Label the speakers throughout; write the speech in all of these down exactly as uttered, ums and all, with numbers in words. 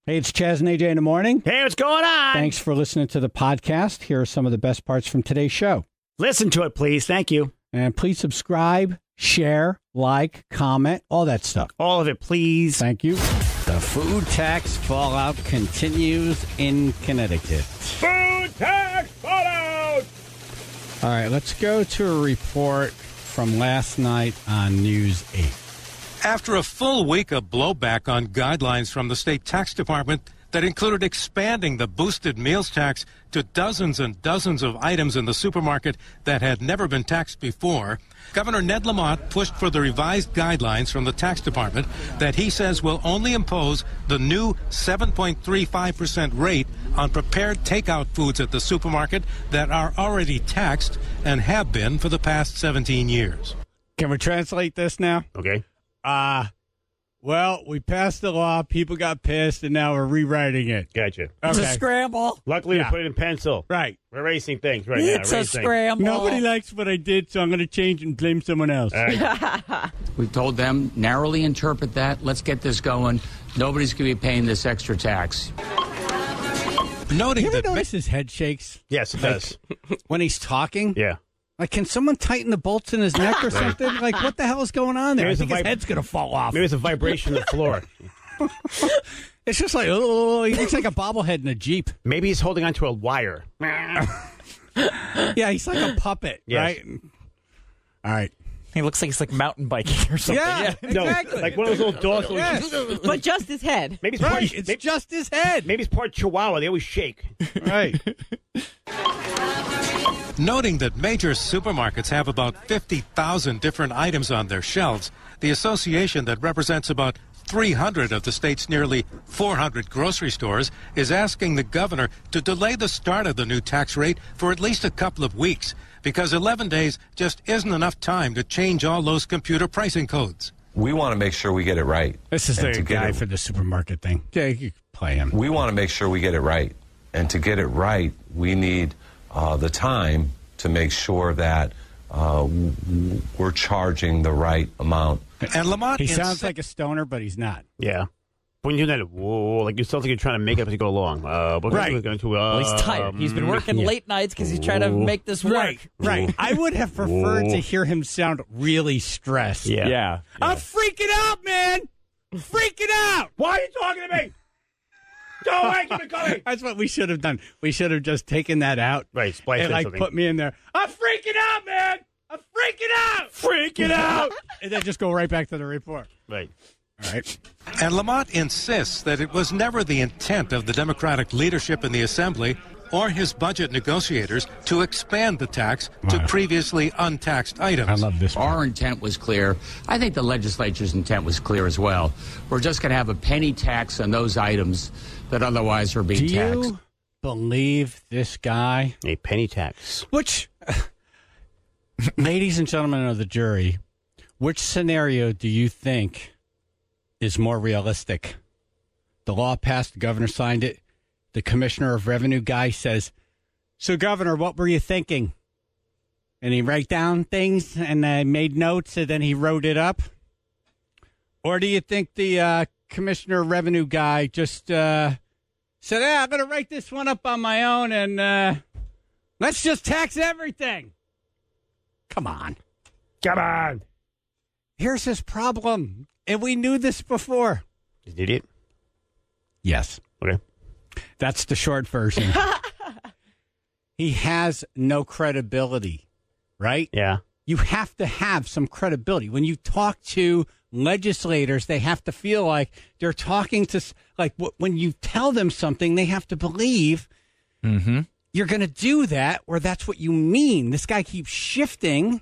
Speaker 1: Hey, it's Chaz and A J in the morning.
Speaker 2: Hey, what's going on?
Speaker 1: Thanks for listening to the podcast. Here are some of the best parts from today's show.
Speaker 2: Listen to it, please. Thank you.
Speaker 1: And please subscribe, share, like, comment, all that stuff.
Speaker 2: All of it, please.
Speaker 1: Thank you. The food tax fallout continues in Connecticut.
Speaker 2: Food tax fallout!
Speaker 1: All right, let's go to a report from last night on News eight.
Speaker 3: After a full week of blowback on guidelines from the state tax department that included expanding the boosted meals tax to dozens and dozens of items in the supermarket that had never been taxed before, Governor Ned Lamont pushed for the revised guidelines from the tax department that he says will only impose the new seven point three five percent rate on prepared takeout foods at the supermarket that are already taxed and have been for the past seventeen years.
Speaker 1: Can we translate this now?
Speaker 2: Okay.
Speaker 1: Uh, well, we passed the law, people got pissed, and now we're rewriting it.
Speaker 2: Gotcha.
Speaker 1: Okay.
Speaker 4: It's a scramble.
Speaker 2: Luckily,
Speaker 1: Yeah.
Speaker 2: we put it in pencil.
Speaker 1: Right.
Speaker 2: We're erasing things right now.
Speaker 4: It's a
Speaker 2: Erasing.
Speaker 4: scramble.
Speaker 1: Nobody likes what I did, so I'm going to change and blame someone else.
Speaker 2: All right.
Speaker 5: We've told them, narrowly interpret that. Let's get this going. Nobody's going to be paying this extra tax.
Speaker 3: Noting
Speaker 1: You ever
Speaker 3: that
Speaker 1: notice his head shakes
Speaker 2: Yes, it does.
Speaker 1: when he's talking?
Speaker 2: Yeah.
Speaker 1: Like, can someone tighten the bolts in his neck or something? Like, what the hell is going on there?
Speaker 2: Maybe
Speaker 1: I
Speaker 2: it's
Speaker 1: think
Speaker 2: a
Speaker 1: his
Speaker 2: vib-
Speaker 1: head's going to fall off.
Speaker 2: Maybe it's a vibration of the floor.
Speaker 1: It's just like, oh, he looks like a bobblehead in a Jeep.
Speaker 2: Maybe he's holding onto a wire.
Speaker 1: Yeah, he's like a puppet,
Speaker 2: Yes.
Speaker 1: right? All right.
Speaker 4: He looks like he's like mountain biking or something.
Speaker 1: Yeah,
Speaker 2: No,
Speaker 1: exactly.
Speaker 2: like one of those little dogs. that
Speaker 1: Yes.
Speaker 2: always-
Speaker 6: But just his head.
Speaker 2: Maybe it's part.
Speaker 1: Right, it's
Speaker 2: maybe,
Speaker 1: just his head.
Speaker 2: maybe it's part Chihuahua. They always shake.
Speaker 1: Right.
Speaker 3: Noting that major supermarkets have about fifty thousand different items on their shelves, the association that represents about three hundred of the state's nearly four hundred grocery stores is asking the governor to delay the start of the new tax rate for at least a couple of weeks because eleven days just isn't enough time to change all those computer pricing codes.
Speaker 7: We want to make sure we get it right.
Speaker 1: This is
Speaker 7: And
Speaker 1: the
Speaker 7: to get
Speaker 1: guy
Speaker 7: it-
Speaker 1: for the supermarket thing. Yeah, you can play him.
Speaker 7: We want to make sure we get it right. And to get it right, we need uh, the time to make sure that uh, w- w- we're charging the right amount.
Speaker 3: And Lamont
Speaker 1: He sounds
Speaker 3: insi-
Speaker 1: like a stoner, but he's not.
Speaker 2: Yeah. When you do that, whoa, like you sound like you're trying to make it as you go along. Uh, but
Speaker 1: Right.
Speaker 2: We're going to, uh,
Speaker 4: Well, he's tired. He's been working
Speaker 1: yeah.
Speaker 4: late nights because he's trying to make this work.
Speaker 1: Right, right. I would have preferred to hear him sound really stressed.
Speaker 2: Yeah.
Speaker 4: Yeah.
Speaker 1: I'm freaking out, man. Freaking out.
Speaker 2: Why are you talking to me? Go away, keep it going.
Speaker 1: That's what we should have done. We should have just taken that out
Speaker 2: Right, splice
Speaker 1: and
Speaker 2: in
Speaker 1: like
Speaker 2: something.
Speaker 1: put me in there. I'm freaking out, man. I'm freaking out.
Speaker 2: Freaking out.
Speaker 1: And then just go right back to the report.
Speaker 2: Right.
Speaker 1: All right.
Speaker 3: And Lamont insists that it was never the intent of the Democratic leadership in the Assembly or his budget negotiators to expand the tax to
Speaker 1: Wow.
Speaker 3: previously untaxed items.
Speaker 1: I love this.
Speaker 5: Our intent was clear. I think the legislature's intent was clear as well. We're just going to have a penny tax on those items that otherwise are being
Speaker 1: Do
Speaker 5: taxed.
Speaker 1: you believe this guy?
Speaker 2: A penny tax.
Speaker 1: Which, ladies and gentlemen of the jury, which scenario do you think is more realistic? The law passed, the governor signed it. The commissioner of revenue guy says, "So, Governor, what were you thinking?" And he write down things and uh, made notes, and then he wrote it up. Or do you think the uh, commissioner of revenue guy just uh, said, "Yeah, I'm going to write this one up on my own, and uh, let's just tax everything"? Come on.
Speaker 2: Come on.
Speaker 1: Here's his problem, and we knew this before.
Speaker 2: You did it?
Speaker 1: Yes.
Speaker 2: Okay.
Speaker 1: That's the short version. He has no credibility, right?
Speaker 2: Yeah.
Speaker 1: You have to have some credibility. When you talk to legislators, they have to feel like they're talking to, s- like w- when you tell them something, they have to believe
Speaker 4: Mm-hmm.
Speaker 1: you're going to do that, or that's what you mean. This guy keeps shifting.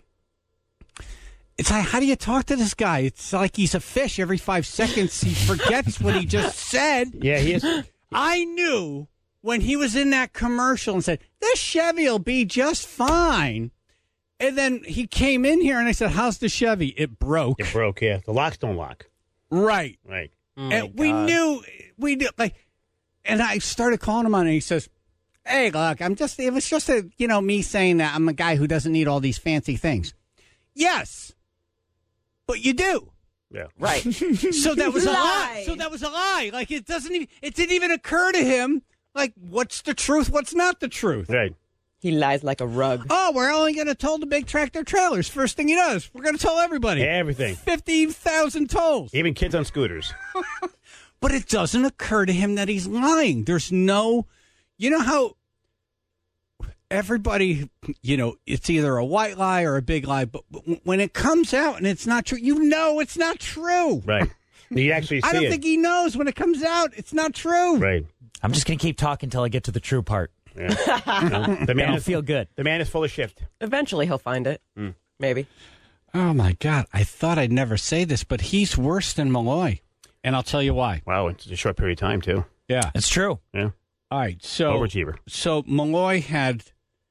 Speaker 1: It's like, how do you talk to this guy? It's like he's a fish. Every five seconds, he forgets what he just said.
Speaker 2: Yeah, he is.
Speaker 1: I knew when he was in that commercial and said, this Chevy will be just fine. And then he came in here and I said, how's the Chevy? It broke.
Speaker 2: It broke, yeah. The locks don't lock.
Speaker 1: Right.
Speaker 2: Right.
Speaker 1: and we knew, we knew, like, and I started calling him on it. And he says, hey, look, I'm just, it was just a, you know, me saying that I'm a guy who doesn't need all these fancy things. Yes, but you do.
Speaker 2: Yeah.
Speaker 6: Right.
Speaker 1: So that was a lie.
Speaker 6: Lie.
Speaker 1: So that was a lie. Like it doesn't even. It didn't even occur to him. Like what's the truth? What's not the truth?
Speaker 2: Right.
Speaker 6: He lies like a rug.
Speaker 1: Oh, we're only going to toll the big tractor trailers. First thing he does, we're going to toll everybody.
Speaker 2: Everything.
Speaker 1: fifty thousand tolls.
Speaker 2: Even kids on scooters.
Speaker 1: But it doesn't occur to him that he's lying. There's no, you know how everybody, you know, it's either a white lie or a big lie. But when it comes out and it's not true, you know it's not true.
Speaker 2: Right. You actually see
Speaker 1: I don't
Speaker 2: it.
Speaker 1: think he knows when it comes out. It's not true.
Speaker 2: Right.
Speaker 4: I'm just going to keep talking until I get to the true part.
Speaker 2: Yeah. No, the man
Speaker 4: That'll
Speaker 2: is,
Speaker 4: feel good.
Speaker 2: The man is full of shift.
Speaker 6: Eventually he'll find it.
Speaker 2: Mm.
Speaker 6: Maybe.
Speaker 1: Oh, my God. I thought I'd never say this, but he's worse than Malloy. And I'll tell you why.
Speaker 2: Wow, it's a short period of time, too.
Speaker 1: Yeah.
Speaker 4: It's true.
Speaker 2: Yeah.
Speaker 1: All right. So,
Speaker 2: Overachiever.
Speaker 1: so Malloy had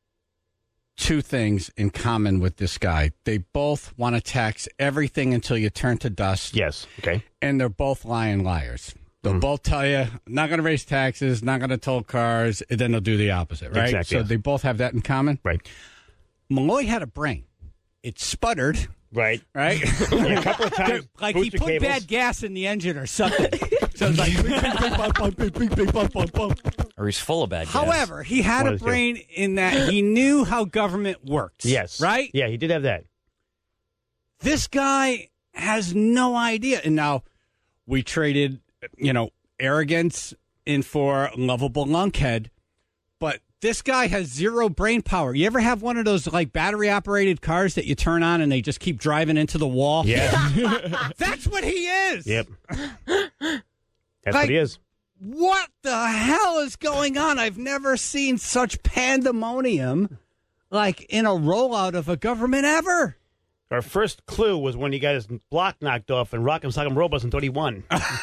Speaker 1: two things in common with this guy. They both want to tax everything until you turn to dust.
Speaker 2: Yes. Okay.
Speaker 1: And they're both lying liars. They'll
Speaker 2: Mm.
Speaker 1: both tell you, not going to raise taxes, not going to toll cars, and then they'll do the opposite, right?
Speaker 2: Exactly,
Speaker 1: So
Speaker 2: yes.
Speaker 1: they both have that in common.
Speaker 2: Right.
Speaker 1: Malloy had a brain. It sputtered,
Speaker 2: Right.
Speaker 1: right?
Speaker 2: Yeah, a couple of times.
Speaker 1: like he
Speaker 2: booster
Speaker 1: put
Speaker 2: cables.
Speaker 1: bad gas in the engine or something. So it's like, bing, bing, bing, bum, bum, bing, bing, bing, bum, bum, bum.
Speaker 4: Or he's full of bad gas.
Speaker 1: However, he had
Speaker 2: One
Speaker 1: a
Speaker 2: of the two.
Speaker 1: brain in that he knew how government works.
Speaker 2: Yes.
Speaker 1: Right?
Speaker 2: Yeah, he did have that.
Speaker 1: This guy has no idea. And now we traded, you know, arrogance in for lovable lunkhead. But this guy has zero brain power. You ever have one of those like battery operated cars that you turn on and they just keep driving into the wall?
Speaker 2: Yeah.
Speaker 1: That's what he is.
Speaker 2: Yep. That's
Speaker 1: Like-
Speaker 2: what he is.
Speaker 1: What the hell is going on? I've never seen such pandemonium like in a rollout of a government ever.
Speaker 2: Our first clue was when he got his block knocked off in Rock'em Sock'em Robots and thought he won.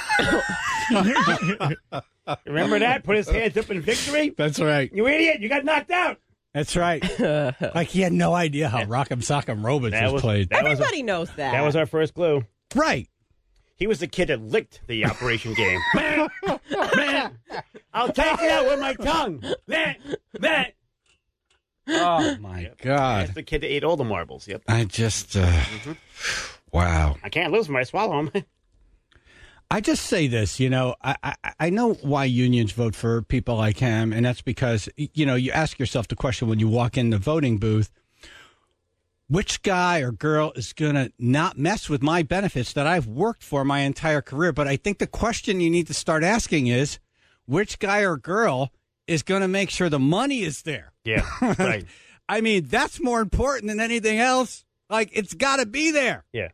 Speaker 2: Remember that? Put his hands up in victory?
Speaker 1: That's right.
Speaker 2: You idiot! You got knocked out!
Speaker 1: That's right. Like he had no idea how Rock'em Sock'em Robots
Speaker 2: That
Speaker 1: was,
Speaker 2: was-
Speaker 1: played.
Speaker 2: that was-
Speaker 6: Everybody knows that.
Speaker 2: That was our first clue.
Speaker 1: Right.
Speaker 2: He was the kid that licked the operation game. Man, man, I'll take it out with my tongue. Man, man.
Speaker 1: Oh my God.
Speaker 2: That's the kid that ate all the marbles. Yep.
Speaker 1: I just, uh, wow.
Speaker 2: I can't lose them. I swallow them.
Speaker 1: I just say this, you know, I, I, I know why unions vote for people like him, and that's because, you know, you ask yourself the question when you walk in the voting booth, which guy or girl is going to not mess with my benefits that I've worked for my entire career? But I think the question you need to start asking is, which guy or girl is going to make sure the money is there?
Speaker 2: Yeah, right.
Speaker 1: I mean, that's more important than anything else. Like, it's got to be there.
Speaker 2: Yeah.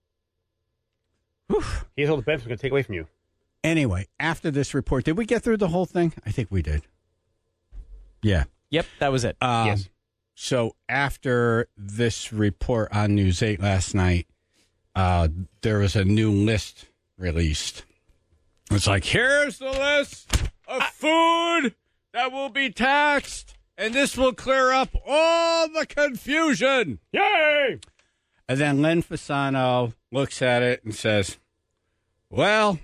Speaker 2: Here's all the benefits we're going to take away from you.
Speaker 1: Anyway, after this report, did we get through the whole thing? I think we did. Yeah.
Speaker 4: Yep, that was it.
Speaker 1: Um,
Speaker 2: Yes.
Speaker 1: So after this report on News eight last night, uh, there was a new list released. It's like, here's the list of food that will be taxed, and this will clear up all the confusion.
Speaker 2: Yay!
Speaker 1: And then Len Fasano looks at it and says, well,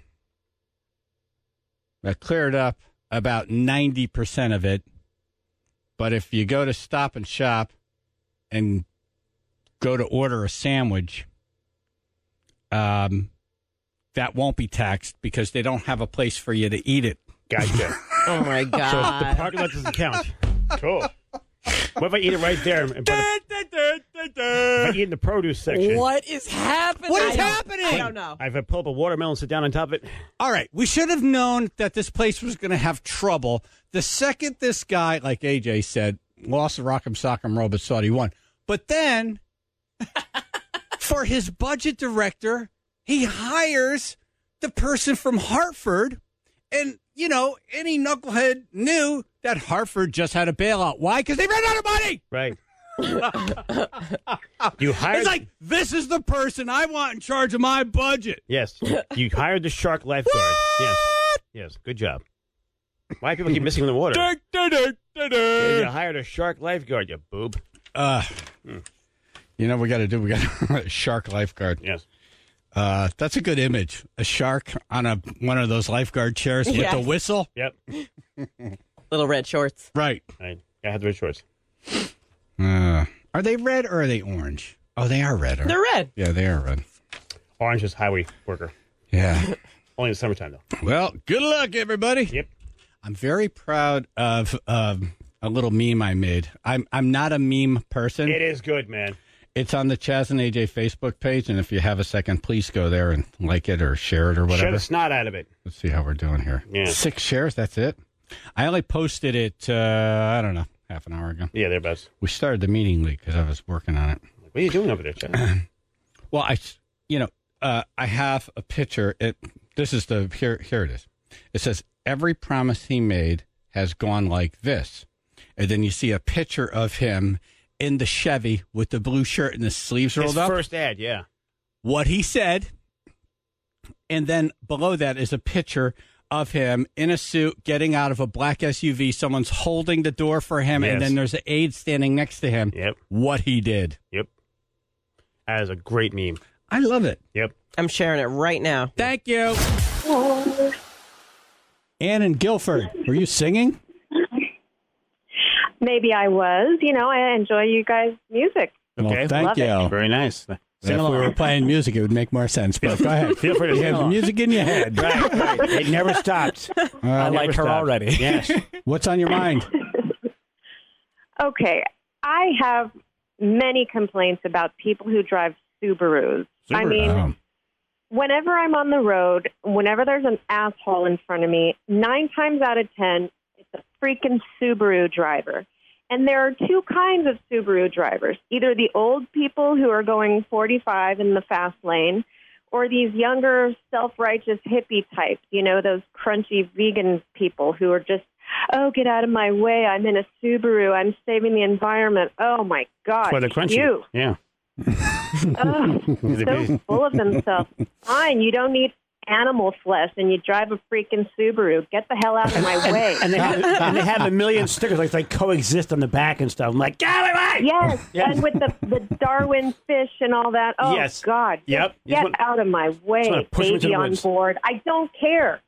Speaker 1: that cleared up about ninety percent of it. But if you go to Stop and Shop and go to order a sandwich, um, that won't be taxed because they don't have a place for you to eat it.
Speaker 2: Gotcha.
Speaker 6: Oh, my
Speaker 2: So the
Speaker 6: God.
Speaker 2: parking lot doesn't count. Cool. What if I eat it right there? And put it- if I eat it in the produce section.
Speaker 4: What is happening?
Speaker 1: What is
Speaker 6: I don't-
Speaker 1: happening?
Speaker 6: I don't know.
Speaker 2: If I pull up a watermelon, sit down on top of it.
Speaker 1: All right, we should have known that this place was going to have trouble. The second this guy, like A J said, lost the Rock'em Sock'em Robots, thought he won. But then, for his budget director, he hires the person from Hartford. And, you know, any knucklehead knew that Hartford just had a bailout. Why? Because they ran out of money.
Speaker 2: Right. You hired.
Speaker 1: It's like, this is the person I want in charge of my budget.
Speaker 2: Yes. You hired the shark lifeguard. Yes. Yes. Good job. Why do people keep missing in the water? Yeah, you hired a shark lifeguard, you boob.
Speaker 1: Uh, you know what we got to do? We got a shark lifeguard.
Speaker 2: Yes.
Speaker 1: Uh, that's a good image. A shark on a one of those lifeguard chairs with
Speaker 6: Yes.
Speaker 1: the whistle.
Speaker 2: Yep.
Speaker 6: Little red shorts.
Speaker 1: Right.
Speaker 2: I, I had the red shorts.
Speaker 1: Uh, are they red or are they orange? Oh, they are red. Aren't
Speaker 6: They're red.
Speaker 1: Yeah, they are red.
Speaker 2: Orange is highway worker.
Speaker 1: Yeah.
Speaker 2: Only in the summertime, though.
Speaker 1: Well, good luck, everybody.
Speaker 2: Yep.
Speaker 1: I'm very proud of um, a little meme I made. I'm I'm not a meme person.
Speaker 2: It is good, man.
Speaker 1: It's on the Chaz and A J Facebook page, and if you have a second, please go there and like it or share it or whatever.
Speaker 2: Shut the snot out of it.
Speaker 1: Let's see how we're doing here.
Speaker 2: Yeah.
Speaker 1: Six shares, that's it. I only posted it, uh, I don't know, half an hour ago.
Speaker 2: Yeah, they're best.
Speaker 1: We started the meeting league because I was working on it.
Speaker 2: What are you doing over there, Chad?
Speaker 1: Well, I, you know, uh, I have a picture. It this is the here. Here it is. It says every promise he made has gone like this, and then you see a picture of him in the Chevy with the blue shirt and the sleeves rolled
Speaker 2: His
Speaker 1: up.
Speaker 2: first ad, yeah.
Speaker 1: What he said, and then below that is a picture of him in a suit getting out of a black S U V. Someone's holding the door for him,
Speaker 2: Yes.
Speaker 1: and then there's an aide standing next to him.
Speaker 2: Yep.
Speaker 1: What he did.
Speaker 2: Yep. That is a great meme.
Speaker 1: I love it.
Speaker 2: Yep.
Speaker 6: I'm sharing it right now.
Speaker 1: Thank you. Ann in Guilford, were you singing?
Speaker 8: Maybe I was. You know, I enjoy you guys' music.
Speaker 1: Well,
Speaker 2: Okay.
Speaker 1: thank
Speaker 8: Love
Speaker 1: you.
Speaker 8: it.
Speaker 2: Very nice. Sing
Speaker 1: If
Speaker 2: along.
Speaker 1: we were playing music, it would make more sense. But go ahead.
Speaker 2: Feel free to
Speaker 1: You
Speaker 2: sing
Speaker 1: have the
Speaker 2: along.
Speaker 1: music in your head.
Speaker 2: Right, right. It never stops.
Speaker 1: Uh,
Speaker 4: I like her
Speaker 2: stopped.
Speaker 4: already.
Speaker 2: Yes.
Speaker 1: what's on your mind?
Speaker 8: Okay, I have many complaints about people who drive Subarus. I
Speaker 2: Subaru.
Speaker 8: mean,
Speaker 1: Um,
Speaker 8: whenever I'm on the road, whenever there's an asshole in front of me, nine times out of ten, it's a freaking Subaru driver. And there are two kinds of Subaru drivers, either the old people who are going forty-five in the fast lane, or these younger, self-righteous hippie types, you know, those crunchy vegan people who are just, oh, get out of my way, I'm in a Subaru, I'm saving the environment. Oh, my God,
Speaker 2: For the crunchy.
Speaker 8: you.
Speaker 2: Yeah.
Speaker 8: Oh, so full of themselves. Fine, you don't need animal flesh, and you drive a freaking Subaru. Get the hell out of my way.
Speaker 2: And they have, and they have a million stickers like they coexist on the back and stuff. I'm like, get out of my way!
Speaker 8: Yes,
Speaker 2: Yes.
Speaker 8: and with the, the Darwin fish and all that. Oh,
Speaker 2: Yes.
Speaker 8: God. Just
Speaker 2: Yep. You
Speaker 8: Get
Speaker 2: just want-
Speaker 8: out of my
Speaker 2: just wanna
Speaker 8: way,
Speaker 2: push 'em into
Speaker 8: baby
Speaker 2: the
Speaker 8: on
Speaker 2: woods.
Speaker 8: board. I don't care.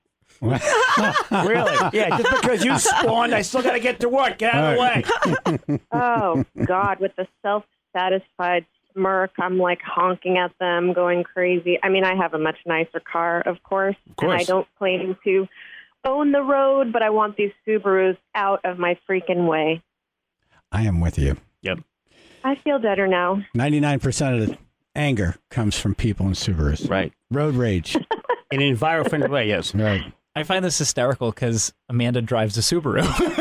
Speaker 2: Really? Yeah, just because you spawned, I still got to get to work. Get out of the way.
Speaker 8: Oh, God, with the self-satisfied smirk, I'm like honking at them, going crazy. I mean, I have a much nicer car, of course,
Speaker 2: Of course.
Speaker 8: and I don't claim to own the road, but I want these Subarus out of my freaking way.
Speaker 1: I am with you.
Speaker 2: Yep.
Speaker 8: I feel better now.
Speaker 1: ninety-nine percent of the anger comes from people in Subarus.
Speaker 2: Right.
Speaker 1: Road rage.
Speaker 2: In an environment-friendly way, yes.
Speaker 1: Right.
Speaker 4: I find this hysterical because Amanda drives a Subaru.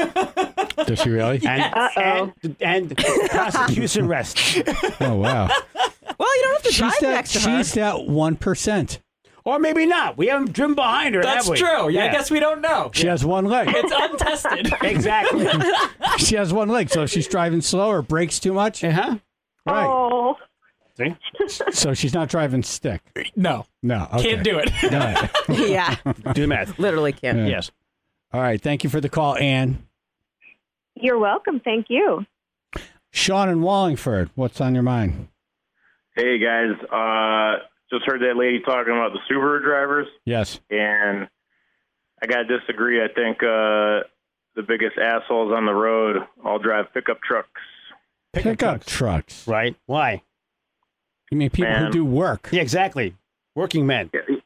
Speaker 1: Does she really?
Speaker 2: And,
Speaker 8: Uh-oh.
Speaker 2: and, and prosecution rests.
Speaker 1: Oh, wow.
Speaker 6: Well, you don't have to drive
Speaker 1: She's that,
Speaker 6: next to her.
Speaker 1: she's that one percent.
Speaker 2: Or maybe not. We haven't driven behind her,
Speaker 4: That's
Speaker 2: have we?
Speaker 4: true. Yeah, I guess we don't know.
Speaker 1: She has one leg.
Speaker 4: It's untested.
Speaker 2: Exactly.
Speaker 1: She has one leg, so if she's driving slow or brakes too much,
Speaker 2: Uh-huh.
Speaker 1: right.
Speaker 8: Oh,
Speaker 2: See?
Speaker 1: So she's not driving stick.
Speaker 4: No,
Speaker 1: No. Okay.
Speaker 4: can't do it.
Speaker 1: All right.
Speaker 6: Yeah,
Speaker 2: Do the math.
Speaker 6: literally can't.
Speaker 1: Yeah.
Speaker 2: Yes.
Speaker 1: All right. Thank you for the call, Ann.
Speaker 8: you're welcome. Thank you.
Speaker 1: Sean in Wallingford, what's on your mind?
Speaker 9: Hey guys, uh, just heard that lady talking about the Subaru drivers,
Speaker 1: Yes.
Speaker 9: and I gotta disagree. I think uh, the biggest assholes on the road all drive pickup trucks.
Speaker 1: Pickup trucks.
Speaker 2: Right. Why?
Speaker 1: You mean people who
Speaker 9: Man.
Speaker 1: do work?
Speaker 2: Yeah, exactly. Working men.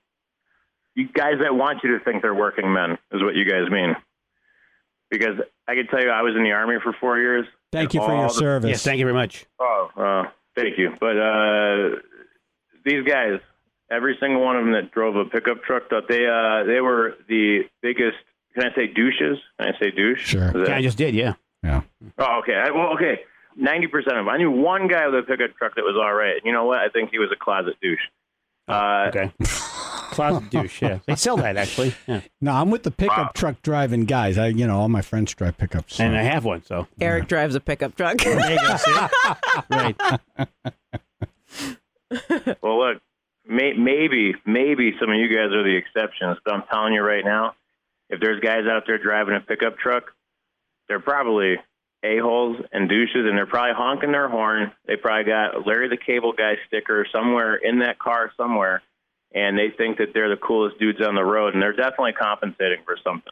Speaker 9: You guys that want you to think they're working men is what you guys mean. Because I can tell you, I was in the Army for four years.
Speaker 1: Thank
Speaker 9: and
Speaker 1: you for
Speaker 9: all
Speaker 1: your
Speaker 9: the-
Speaker 1: service.
Speaker 2: Yes, thank you very much.
Speaker 9: Oh, uh, thank you. But uh, these guys, every single one of them that drove a pickup truck, thought they uh, they were the biggest. Can I say douches? Can I say douche?
Speaker 1: Sure.
Speaker 9: Is that-
Speaker 2: Yeah, I just did, yeah.
Speaker 1: Yeah.
Speaker 9: Oh, okay. I, well, okay. ninety percent of them. I knew one guy with a pickup truck that was all right. You know what? I think he was a closet douche. Uh,
Speaker 2: Okay. Closet douche, yeah. They sell that, actually. Yeah.
Speaker 1: No, I'm with the pickup
Speaker 9: Wow.
Speaker 1: truck driving guys. I, you know, all my friends drive pickups. so-
Speaker 2: And I have one, so.
Speaker 6: Eric drives a pickup truck.
Speaker 2: There you go, see? Right.
Speaker 9: Well, look, may, maybe, maybe some of you guys are the exceptions, but I'm telling you right now, if there's guys out there driving a pickup truck, they're probably a-holes and douches, and they're probably honking their horn. They probably got Larry the Cable Guy sticker somewhere in that car somewhere, and they think that they're the coolest dudes on the road, and they're definitely compensating for something.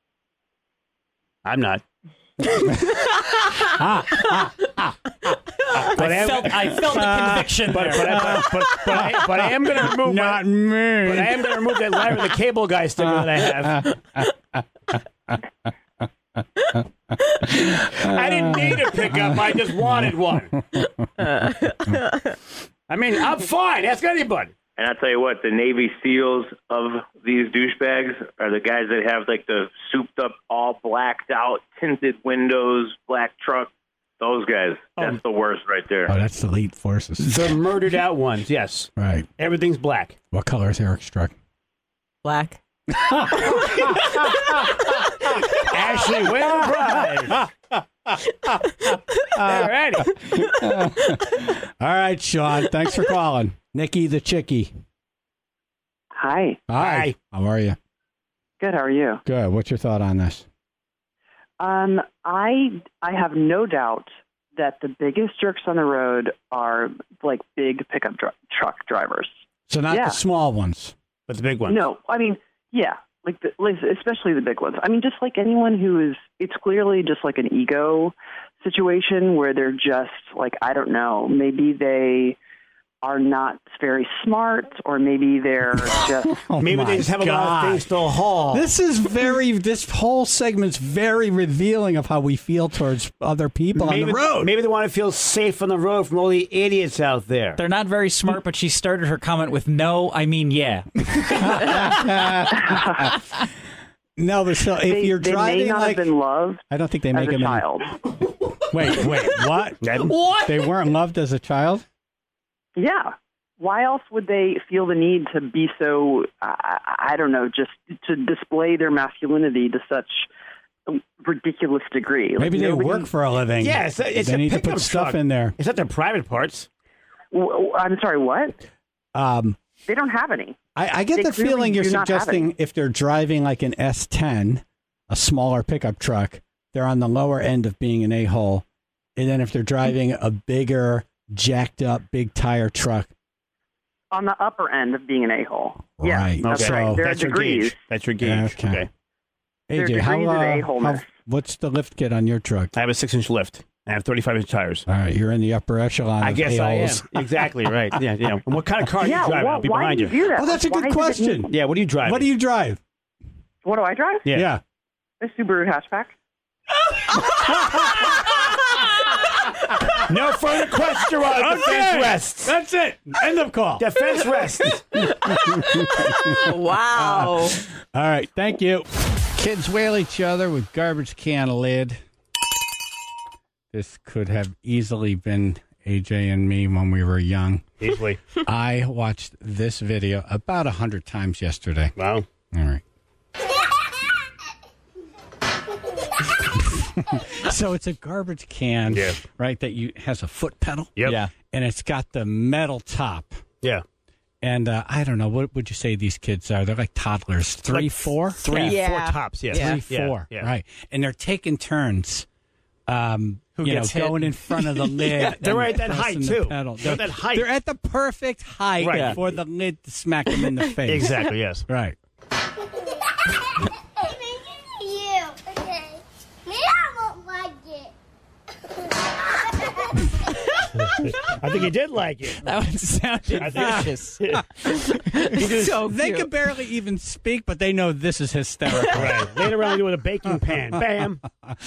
Speaker 2: I'm not. But
Speaker 4: I
Speaker 2: am-
Speaker 4: felt I felt the conviction
Speaker 2: But,
Speaker 4: there.
Speaker 2: but, I- but, but, but, I, but I am going to remove
Speaker 1: Not
Speaker 2: my,
Speaker 1: me.
Speaker 2: But I am going to remove that Larry the Cable Guy sticker that I have. I didn't need a pickup. I just wanted one. I mean, I'm fine. Ask anybody.
Speaker 9: And I'll tell you what, the Navy SEALs of these douchebags are the guys that have like the souped up, all blacked out, tinted windows, black truck. Those guys. That's
Speaker 2: Oh.
Speaker 9: the worst right there.
Speaker 1: Oh, that's the elite forces.
Speaker 2: The murdered out ones, yes.
Speaker 1: Right.
Speaker 2: Everything's black.
Speaker 1: What color is Eric's truck?
Speaker 6: Black.
Speaker 2: Ashley, well bride. All righty.
Speaker 1: All right, Sean. Thanks for calling. Nikki the Chickie.
Speaker 10: Hi.
Speaker 1: Hi. How are you?
Speaker 10: Good. How are you?
Speaker 1: Good. What's your thought on this?
Speaker 10: Um, I I have no doubt that the biggest jerks on the road are like big pickup dr- truck drivers.
Speaker 1: So not
Speaker 10: Yeah.
Speaker 1: the small ones.
Speaker 2: But the big ones.
Speaker 10: No, I mean, yeah, like the, like, especially the big ones. I mean, just like anyone who is, it's clearly just like an ego situation where they're just like, I don't know, maybe they are not very smart, or maybe they're just
Speaker 1: Oh
Speaker 2: Maybe
Speaker 1: my
Speaker 2: they just have a lot
Speaker 1: God.
Speaker 2: of things to haul.
Speaker 1: This is very, this whole segment's very revealing of how we feel towards other people
Speaker 2: maybe,
Speaker 1: on the road.
Speaker 2: Maybe they want to feel safe on the road from all the idiots out there.
Speaker 4: They're not very smart, but she started her comment with "No, I mean yeah."
Speaker 1: No, but so if
Speaker 10: they,
Speaker 1: you're
Speaker 10: they
Speaker 1: driving
Speaker 10: may not
Speaker 1: like,
Speaker 10: have been loved
Speaker 1: I don't think they
Speaker 10: as
Speaker 1: make
Speaker 10: a
Speaker 1: them. in-
Speaker 10: child.
Speaker 1: Wait, wait, what?
Speaker 4: What?
Speaker 1: They weren't loved as a child?
Speaker 10: Yeah. Why else would they feel the need to be so, I, I don't know, just to display their masculinity to such a ridiculous degree? Like,
Speaker 1: Maybe they
Speaker 10: nobody-
Speaker 1: work for a living.
Speaker 2: Yeah, it's a, it's
Speaker 1: they
Speaker 2: a
Speaker 1: need to
Speaker 2: pickup
Speaker 1: put stuff
Speaker 2: truck.
Speaker 1: in there.
Speaker 2: It's not their private parts.
Speaker 10: W- w- I'm sorry, what?
Speaker 1: Um,
Speaker 10: They don't have any.
Speaker 1: I, I get
Speaker 10: They
Speaker 1: the
Speaker 10: clearly
Speaker 1: feeling you're
Speaker 10: do not have
Speaker 1: suggesting
Speaker 10: any.
Speaker 1: if they're driving like an S ten, a smaller pickup truck, they're on the lower end of being an a-hole. And then if they're driving a bigger, jacked up, big tire truck.
Speaker 10: On the upper end of being an a-hole. Yeah,
Speaker 1: Right.
Speaker 10: that's
Speaker 1: Okay.
Speaker 10: right. There
Speaker 2: That's
Speaker 10: are
Speaker 2: your
Speaker 10: degrees.
Speaker 2: gauge. That's your gauge.
Speaker 1: Okay.
Speaker 2: Okay.
Speaker 10: There are
Speaker 1: A J, how,
Speaker 10: degrees of
Speaker 1: uh,
Speaker 10: a-holeness.
Speaker 1: how, what's the lift kit on your truck?
Speaker 2: I have a six-inch lift. I have thirty-five inch tires.
Speaker 1: All right, you're in the upper echelon
Speaker 2: I
Speaker 1: of
Speaker 2: guess I am.
Speaker 1: a-holes.
Speaker 2: Exactly right. Yeah, yeah. And what kind of car
Speaker 10: Yeah,
Speaker 2: do you drive?
Speaker 10: why-
Speaker 2: I'll be
Speaker 10: why
Speaker 2: behind
Speaker 10: do you do that?
Speaker 1: Oh, that's a
Speaker 10: Why
Speaker 1: good
Speaker 10: does it
Speaker 1: question.
Speaker 10: need-
Speaker 2: Yeah. What do you drive?
Speaker 1: What do you drive?
Speaker 10: What do I drive?
Speaker 2: Yeah.
Speaker 1: Yeah.
Speaker 10: A Subaru hatchback.
Speaker 2: No further question. While the defense rests.
Speaker 1: That's it. End of call.
Speaker 2: Defense rests.
Speaker 6: Wow.
Speaker 1: All right, thank you. Kids wail each other with garbage can lid. This could have easily been A J and me when we were young.
Speaker 2: Easily.
Speaker 1: I watched this video about a hundred times yesterday.
Speaker 2: Wow.
Speaker 1: All right. So it's a garbage can,
Speaker 2: Yeah.
Speaker 1: right, that you has a foot pedal.
Speaker 2: Yep.
Speaker 4: Yeah.
Speaker 1: And it's got the metal top.
Speaker 2: Yeah.
Speaker 1: And uh, I don't know, what would you say these kids are? They're like toddlers. Three,
Speaker 2: Like
Speaker 1: four?
Speaker 2: Three,
Speaker 6: Yeah.
Speaker 2: four tops. Yes.
Speaker 6: Yeah.
Speaker 1: Three,
Speaker 2: Yeah,
Speaker 1: four.
Speaker 2: yeah.
Speaker 1: Right. And they're taking turns. Um,
Speaker 4: Who
Speaker 1: you
Speaker 4: gets
Speaker 1: know,
Speaker 4: hit?
Speaker 1: going in front of the lid.
Speaker 2: Yeah, they're
Speaker 1: and
Speaker 2: at that height,
Speaker 1: pressing the
Speaker 2: too.
Speaker 1: pedal.
Speaker 2: They're at that height.
Speaker 1: They're at the perfect height
Speaker 2: Right.
Speaker 1: for the lid to smack them in the face.
Speaker 2: Exactly. Yes.
Speaker 1: Right.
Speaker 11: you, okay? Me, I won't like it.
Speaker 2: I think he did like it.
Speaker 4: That one sounded
Speaker 2: I think-
Speaker 4: vicious.
Speaker 6: So
Speaker 1: They
Speaker 6: cute.
Speaker 1: can barely even speak, but they know this is hysterical.
Speaker 2: Right. Later on, we do it with a baking pan. Bam.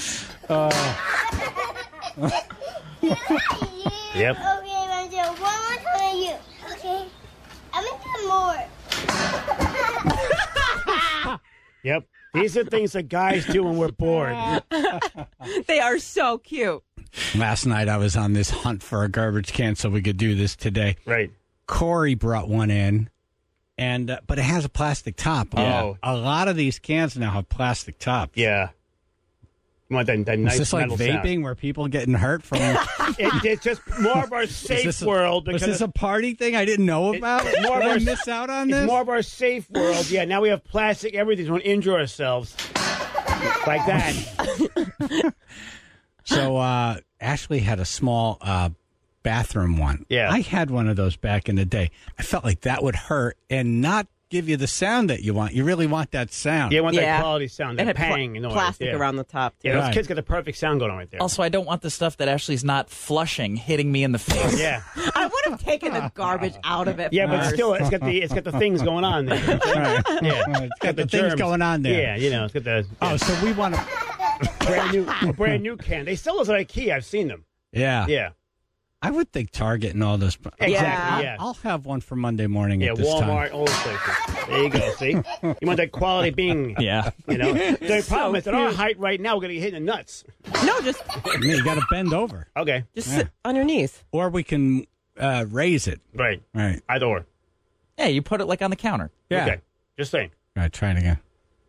Speaker 2: Yep.
Speaker 11: Okay, I'm gonna do it one more time to you. Okay? I'm gonna do more.
Speaker 2: Yep. These are things that guys do when we're bored.
Speaker 6: They are so cute.
Speaker 1: Last night I was on this hunt for a garbage can so we could do this today.
Speaker 2: Right.
Speaker 1: Corey brought one in, and uh, but it has a plastic top.
Speaker 2: Oh.
Speaker 1: A lot of these cans now have plastic tops.
Speaker 2: Yeah. You want that, that
Speaker 1: Is
Speaker 2: nice
Speaker 1: this like
Speaker 2: metal
Speaker 1: vaping
Speaker 2: sound.
Speaker 1: where people getting hurt from?
Speaker 2: It, it's just more of our
Speaker 1: Is
Speaker 2: safe
Speaker 1: this a-
Speaker 2: world.
Speaker 1: Was
Speaker 2: because
Speaker 1: this a party thing I didn't know about?
Speaker 2: it's more
Speaker 1: Did
Speaker 2: of
Speaker 1: I
Speaker 2: our-
Speaker 1: miss out on
Speaker 2: it's
Speaker 1: this?
Speaker 2: more of our safe world. Yeah, now we have plastic everything. We want to injure ourselves. Like that.
Speaker 1: So uh, Ashley had a small uh, bathroom one.
Speaker 2: Yeah.
Speaker 1: I had one of those back in the day. I felt like that would hurt, and not give you the sound that you want. You really want that sound.
Speaker 2: Yeah, you want
Speaker 6: Yeah.
Speaker 2: that quality sound,
Speaker 6: It
Speaker 2: that
Speaker 6: had pla-
Speaker 2: pang noise.
Speaker 6: plastic
Speaker 2: yeah.
Speaker 6: around the top, too.
Speaker 2: Yeah, those
Speaker 1: Right.
Speaker 2: kids got the perfect sound going on right there.
Speaker 4: Also, I don't want the stuff that Ashley's not flushing hitting me in the face.
Speaker 2: yeah.
Speaker 6: I would have taken the garbage out of it
Speaker 2: Yeah, but
Speaker 6: first.
Speaker 2: still, it's got the it's got the things going on there.
Speaker 1: Right.
Speaker 2: Yeah,
Speaker 1: It's got the things
Speaker 2: germs.
Speaker 1: going on there.
Speaker 2: Yeah, you know, it's got the
Speaker 1: Oh, so we want to.
Speaker 2: brand new a brand new can. They sell those at IKEA. I've seen them.
Speaker 1: Yeah.
Speaker 2: Yeah,
Speaker 1: I would think Target and all those.
Speaker 2: exactly.
Speaker 6: Yeah.
Speaker 2: Yeah,
Speaker 1: I'll, I'll have one for Monday morning
Speaker 2: yeah.
Speaker 1: at this
Speaker 2: Walmart,
Speaker 1: time.
Speaker 2: all those places. There you go. See, you want that quality Bing.
Speaker 4: Yeah.
Speaker 2: You know, the problem is at our
Speaker 6: cute.
Speaker 2: height right now, we're gonna get hit in the nuts.
Speaker 6: No, just
Speaker 1: I mean, you got to bend over,
Speaker 2: Okay,
Speaker 6: just sit on your knees.
Speaker 1: or we can uh, raise it.
Speaker 2: right.
Speaker 1: Right.
Speaker 2: Either or.
Speaker 4: Yeah, you put it like on the counter.
Speaker 1: Yeah.
Speaker 2: Okay, just saying.
Speaker 1: All right. Try it again.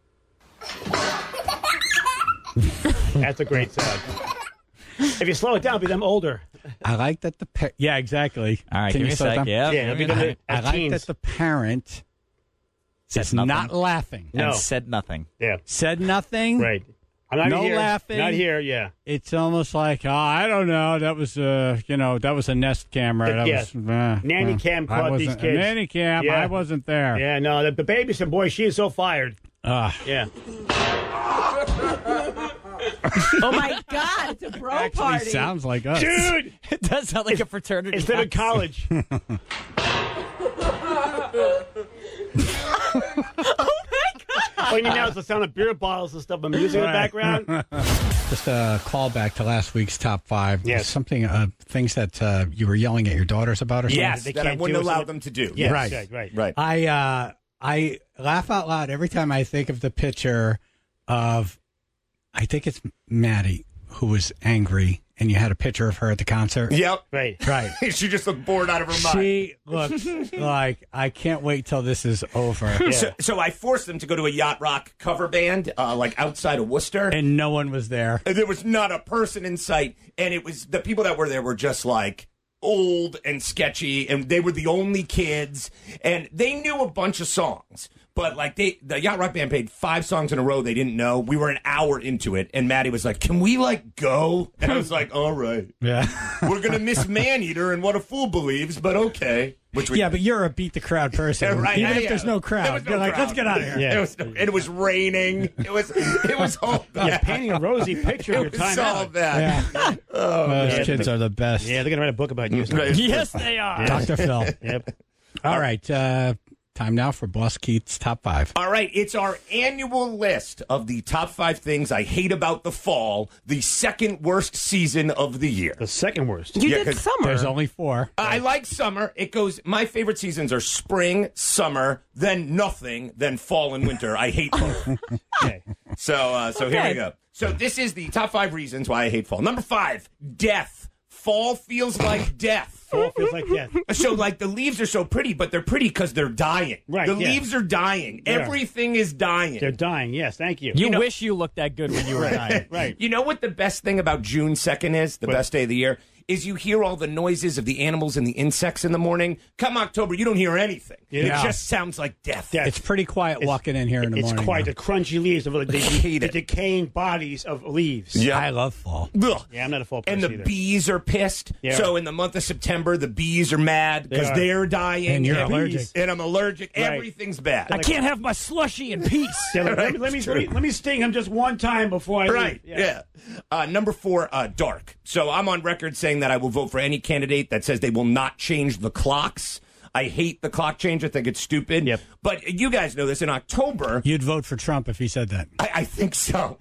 Speaker 2: That's a great sound. If you slow it down, it'll be them older.
Speaker 1: I like that the pa- yeah exactly.
Speaker 4: All right,
Speaker 1: Can
Speaker 4: give
Speaker 1: you
Speaker 4: me a
Speaker 1: slow it
Speaker 4: sec.
Speaker 1: down?
Speaker 4: Yeah.
Speaker 2: Yeah, it'll be them
Speaker 1: I, I
Speaker 2: as
Speaker 1: like
Speaker 2: teens.
Speaker 1: that the parent
Speaker 4: Said
Speaker 1: is
Speaker 4: nothing.
Speaker 1: not laughing.
Speaker 2: No.
Speaker 4: And said nothing.
Speaker 2: Yeah,
Speaker 1: Said nothing.
Speaker 2: right. I'm not
Speaker 1: No
Speaker 2: here.
Speaker 1: laughing.
Speaker 2: Not here. Yeah.
Speaker 1: It's almost like, oh, I don't know. That was uh, you know, that was a Nest camera. That
Speaker 2: Yeah.
Speaker 1: was uh,
Speaker 2: Nanny
Speaker 1: uh,
Speaker 2: cam
Speaker 1: I
Speaker 2: caught these
Speaker 1: wasn't-
Speaker 2: kids.
Speaker 1: Nanny cam.
Speaker 2: Yeah.
Speaker 1: I wasn't there.
Speaker 2: Yeah. No, the, the babysitting boy. She is so fired.
Speaker 1: Uh,
Speaker 2: Yeah.
Speaker 6: Oh, my God. It's a bro
Speaker 1: actually
Speaker 6: party.
Speaker 1: sounds like us.
Speaker 2: Dude,
Speaker 4: It does sound like a fraternity.
Speaker 2: instead of college.
Speaker 6: Oh, my God.
Speaker 2: All you need now is the sound of beer bottles and stuff, and music in the background.
Speaker 1: Just a callback to last week's top five.
Speaker 2: Yes.
Speaker 1: Something, uh, things that uh, you were yelling at your daughters about or something?
Speaker 12: Yes,
Speaker 2: They
Speaker 12: that I
Speaker 2: can't
Speaker 12: wouldn't
Speaker 2: do
Speaker 12: allow
Speaker 2: something-
Speaker 12: them to do.
Speaker 2: Yes,
Speaker 1: Right.
Speaker 2: right, right.
Speaker 12: Right.
Speaker 1: I uh, I laugh out loud every time I think of the picture of, I think it's Maddie who was angry, and you had a picture of her at the concert.
Speaker 12: Yep.
Speaker 2: Right.
Speaker 1: Right.
Speaker 12: She just looked bored out of her mind.
Speaker 1: She looks like, I can't wait till this is over.
Speaker 12: So, so I forced them to go to a yacht rock cover band, uh, like outside of Worcester.
Speaker 1: And no one was there.
Speaker 12: And there was not a person in sight, and it was the people that were there were just like old and sketchy, and they were the only kids, and they knew a bunch of songs. But like they, the yacht rock band played five songs in a row they didn't know. We were an hour into it, and Maddie was like, "Can we like go?" And I was like, "All right,
Speaker 1: Yeah.
Speaker 12: we're gonna miss Maneater and What a Fool Believes, but okay." Which we
Speaker 1: Yeah, but you're a beat the crowd person.
Speaker 12: Yeah, right.
Speaker 1: Even
Speaker 12: Yeah,
Speaker 1: if there's
Speaker 12: yeah.
Speaker 1: no
Speaker 12: There
Speaker 1: crowd,
Speaker 12: was no
Speaker 1: you're like,
Speaker 12: crowd.
Speaker 1: let's get out of here.
Speaker 2: Yeah.
Speaker 12: It was, and it was raining. It was, it was all
Speaker 2: You're
Speaker 12: bad.
Speaker 2: painting a rosy picture of your
Speaker 12: It was
Speaker 2: time
Speaker 12: all
Speaker 2: out.
Speaker 12: bad.
Speaker 1: Yeah.
Speaker 12: Oh,
Speaker 1: Those
Speaker 2: yeah.
Speaker 1: kids are the best.
Speaker 2: Yeah, they're going to write a book about you.
Speaker 12: Right.
Speaker 4: Yes, they are.
Speaker 1: Doctor Phil.
Speaker 2: Yep.
Speaker 1: All right. Uh, time now for Boss Keith's top five.
Speaker 12: All right, it's our annual list of the top five things I hate about the fall, the second worst season of the year.
Speaker 2: The second worst.
Speaker 6: You
Speaker 12: Yeah,
Speaker 6: did
Speaker 12: 'cause
Speaker 6: summer.
Speaker 1: There's only four.
Speaker 12: I like summer. It goes, my favorite seasons are spring, summer, then nothing, then fall and winter. I hate both.
Speaker 2: Okay.
Speaker 12: So, uh, so here
Speaker 6: Okay.
Speaker 12: we go. So this is the top five reasons why I hate fall. Number five, death. Fall feels like death.
Speaker 2: Fall feels like death.
Speaker 12: So, like, the leaves are so pretty, but they're pretty because they're dying.
Speaker 2: Right,
Speaker 12: The
Speaker 2: yeah.
Speaker 12: leaves are dying.
Speaker 2: They are.
Speaker 12: Everything is dying.
Speaker 2: They're dying. Yes, thank you.
Speaker 4: You,
Speaker 12: know-
Speaker 4: wish you looked that good when you were nine.
Speaker 2: Right.
Speaker 12: You know what the best thing about June second is? The
Speaker 2: What?
Speaker 12: best day of the year? Is you hear all the noises of the animals and the insects in the morning. Come October, you don't hear anything.
Speaker 2: Yeah.
Speaker 12: It just sounds like death.
Speaker 2: Death.
Speaker 1: It's pretty quiet walking in here in the
Speaker 2: It's
Speaker 1: morning.
Speaker 2: quite
Speaker 1: though.
Speaker 2: the crunchy leaves of the, the,
Speaker 12: hate
Speaker 2: the
Speaker 12: it.
Speaker 2: decaying bodies of leaves.
Speaker 12: Yeah.
Speaker 1: I love fall.
Speaker 12: Ugh.
Speaker 2: Yeah, I'm not a fall person
Speaker 12: And the
Speaker 2: either.
Speaker 12: bees are pissed.
Speaker 2: Yeah.
Speaker 12: So in the month of September, the bees are mad because
Speaker 2: They are.
Speaker 12: they are dying.
Speaker 1: And you're
Speaker 12: and
Speaker 1: allergic.
Speaker 12: And I'm allergic.
Speaker 2: Right.
Speaker 12: Everything's bad.
Speaker 4: I can't have my slushy in peace.
Speaker 2: Yeah, let, let me, let, me, let, me, let me sting him just one time before I
Speaker 12: Right.
Speaker 2: leave.
Speaker 12: Yeah. Uh, number four, uh, dark. So I'm on record saying that I will vote for any candidate that says they will not change the clocks. I hate the clock change. I think it's stupid.
Speaker 2: Yep.
Speaker 12: But you guys know this. In October,
Speaker 1: You'd vote for Trump if he said that.
Speaker 12: I, I think so.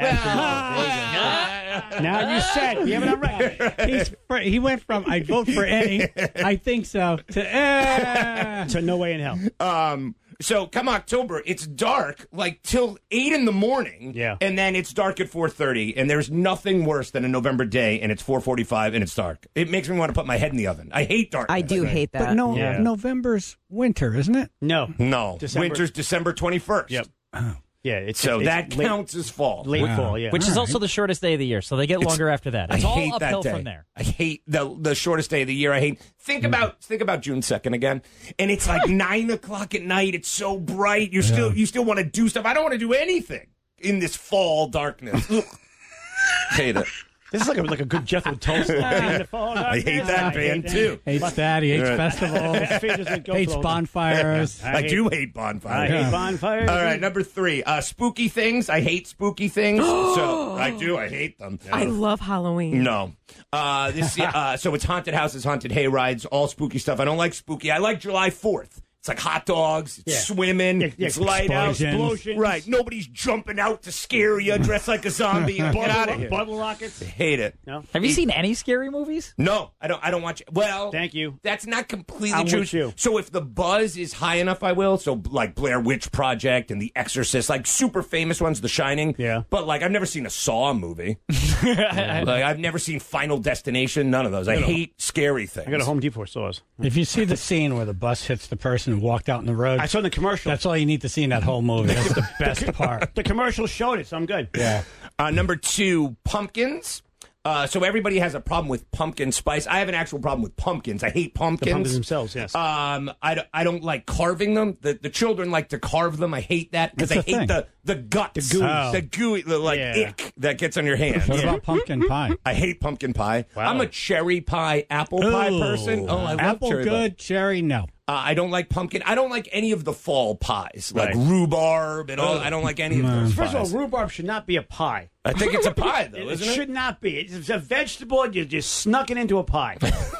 Speaker 2: Now you said we have it on record.
Speaker 1: He's fr- he went from I'd vote for any, I think so, to eh.
Speaker 2: So no way in hell.
Speaker 12: Um, so come October, it's dark like till eight in the morning.
Speaker 2: Yeah.
Speaker 12: And then it's dark at four thirty, and there's nothing worse than a November day, and it's four forty-five, and it's dark. It makes me want to put my head in the oven. I hate darkness.
Speaker 6: I do hate that.
Speaker 1: But no,
Speaker 2: Yeah.
Speaker 1: November's winter, isn't it?
Speaker 2: No.
Speaker 12: No.
Speaker 2: December-
Speaker 12: Winter's December twenty-first.
Speaker 2: Yep. Yeah, it's
Speaker 12: So
Speaker 2: it's
Speaker 12: that
Speaker 2: late,
Speaker 12: counts as fall.
Speaker 2: late
Speaker 1: Wow.
Speaker 2: fall. Yeah,
Speaker 4: Which is also the shortest day of the year, so they get longer after that. It's
Speaker 12: I
Speaker 4: all
Speaker 12: hate
Speaker 4: uphill
Speaker 12: that day.
Speaker 4: from there.
Speaker 12: I hate the the shortest day of the year. I hate think about think about June second again, and it's like nine o'clock at night. It's so bright. You still you still want to do stuff. I don't want to do anything in this fall darkness. Ugh. Hate it.
Speaker 2: This is like a, like a good Jethro Tull song.
Speaker 12: I hate that band, too.
Speaker 1: Hates that. He hates
Speaker 12: Right.
Speaker 1: festivals. Hates bonfires.
Speaker 12: I do hate bonfires.
Speaker 2: I hate bonfires.
Speaker 12: All right, number three. Uh, spooky things. I hate spooky things. so I do. I hate them.
Speaker 6: I love Halloween.
Speaker 12: No. Uh, this. Uh, so it's haunted houses, haunted hay rides, all spooky stuff. I don't like spooky. I like July fourth. It's like hot dogs. It's
Speaker 2: Yeah.
Speaker 12: swimming.
Speaker 2: Yeah, yeah,
Speaker 12: it's lighthouse.
Speaker 2: explosions.
Speaker 12: Right. Nobody's jumping out to scare you, dressed like a zombie. Get out of here.
Speaker 2: Bottle rockets.
Speaker 12: I hate it.
Speaker 2: No.
Speaker 4: Have you seen any scary movies?
Speaker 12: No, I don't. I don't watch. Well,
Speaker 2: Thank you.
Speaker 12: That's not completely
Speaker 2: I'm
Speaker 12: true.
Speaker 2: with you.
Speaker 12: So if the buzz is high enough, I will. So like Blair Witch Project and The Exorcist, like super famous ones, The Shining.
Speaker 2: Yeah.
Speaker 12: But like I've never seen a Saw movie. Like I've never seen Final Destination. None of those. I,
Speaker 2: I got a-
Speaker 12: hate scary things.
Speaker 2: I got a Home Depot sauce.
Speaker 1: If you see the scene where the bus hits the person who walked out in the road,
Speaker 2: I saw the commercial.
Speaker 1: that's all you need to see in that whole movie. That's the best part.
Speaker 2: The commercial showed it, so I'm good.
Speaker 1: Yeah.
Speaker 12: Uh, number two, pumpkins. Uh, so everybody has a problem with pumpkin spice. I have an actual problem with pumpkins. I hate pumpkins.
Speaker 2: The pumpkins themselves, yes.
Speaker 12: Um, I, don't- I don't like carving them. The the children like to carve them. I hate that because I
Speaker 1: That's the
Speaker 12: hate
Speaker 1: thing.
Speaker 12: the the guts,
Speaker 1: The gooey. Oh.
Speaker 12: the gooey, the like
Speaker 2: Yeah.
Speaker 12: ick that gets on your hands.
Speaker 1: What about pumpkin pie?
Speaker 12: I hate pumpkin pie.
Speaker 2: Wow.
Speaker 12: I'm a cherry pie, apple pie person. Oh, I love
Speaker 1: Apple
Speaker 12: cherry
Speaker 1: good,
Speaker 12: pie.
Speaker 1: cherry no.
Speaker 12: Uh, I don't like pumpkin. I don't like any of the fall pies, like
Speaker 2: Right.
Speaker 12: rhubarb and all. I don't like any of those
Speaker 2: First
Speaker 12: pies.
Speaker 2: of all, rhubarb should not be a pie.
Speaker 12: I think it's a pie, though,
Speaker 2: It,
Speaker 12: isn't
Speaker 2: it
Speaker 12: it?
Speaker 2: should not be. It's a vegetable, and you just snuck it into a pie.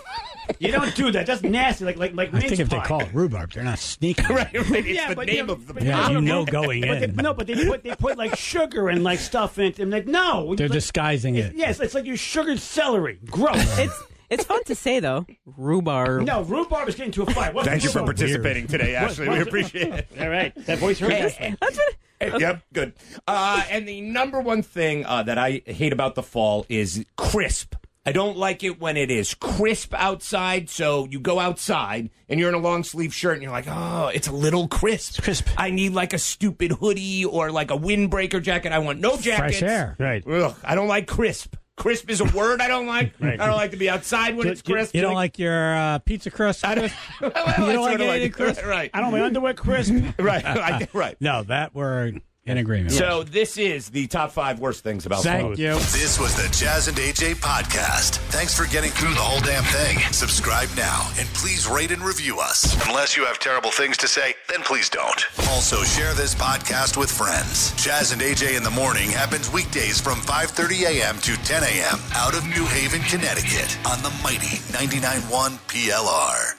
Speaker 2: You don't do that. That's nasty. Like like like
Speaker 1: I
Speaker 2: mince
Speaker 1: think if
Speaker 2: pie.
Speaker 1: they call it rhubarb, they're not sneaking.
Speaker 12: Right, right. It's
Speaker 2: Yeah,
Speaker 12: the
Speaker 2: but,
Speaker 12: name
Speaker 2: you know,
Speaker 12: of the
Speaker 2: but-
Speaker 12: pie.
Speaker 1: Yeah, you
Speaker 2: but-
Speaker 1: know going
Speaker 2: but they,
Speaker 1: in.
Speaker 2: no, but they put they put like sugar and like stuff in it. And like no,
Speaker 1: They're
Speaker 2: like,
Speaker 1: disguising it.
Speaker 2: Yes, it's like you sugared celery. Gross.
Speaker 6: It's it's fun to say though. Rhubarb.
Speaker 2: No, rhubarb is getting to a fight. What's
Speaker 12: Thank you for
Speaker 2: rhubarb?
Speaker 12: participating today, Ashley. We
Speaker 2: What-
Speaker 12: appreciate it.
Speaker 2: All right, that voice hurt.
Speaker 12: Hey,
Speaker 6: That's what.
Speaker 12: Hey, Yep, good. Uh, and the number one thing uh, that I hate about the fall is crisp. I don't like it when it is crisp outside. So you go outside and you're in a long sleeve shirt and you're like, oh, it's a little crisp.
Speaker 1: It's crisp.
Speaker 12: I need like a stupid hoodie or like a windbreaker jacket. I want no jackets.
Speaker 1: Fresh air.
Speaker 2: Right.
Speaker 12: Ugh, I don't like crisp. Crisp is a word I don't like.
Speaker 2: Right.
Speaker 12: I don't like to be outside when
Speaker 2: Do-
Speaker 12: it's
Speaker 2: do-
Speaker 12: crisp.
Speaker 1: You don't like your uh, pizza crust?
Speaker 12: I don't,
Speaker 1: You don't like anything crisp?
Speaker 12: Right.
Speaker 2: I don't like underwear crisp.
Speaker 12: Right. I, right.
Speaker 1: No, that we're in agreement.
Speaker 12: So this is the top five worst things about fall.
Speaker 1: Thank you.
Speaker 13: This was the Jazz and A J podcast. Thanks for getting through the whole damn thing. Subscribe now and please rate and review us. Unless you have terrible things to say, then please don't. Also, share this podcast with friends. Jazz and A J in the morning happens weekdays from five thirty a.m. to ten a.m. out of New Haven, Connecticut on the mighty ninety-nine point one P L R.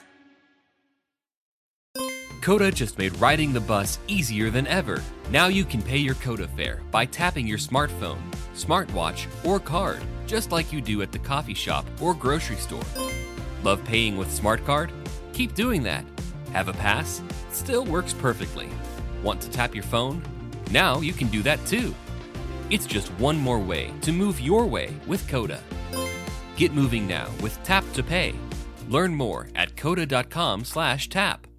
Speaker 14: Coda just made riding the bus easier than ever. Now you can pay your Coda fare by tapping your smartphone, smartwatch, or card, just like you do at the coffee shop or grocery store. Love paying with Smart Card? Keep doing that. Have a pass? Still works perfectly. Want to tap your phone? Now you can do that too. It's just one more way to move your way with Coda. Get moving now with Tap to Pay. Learn more at coda dot com slash tap.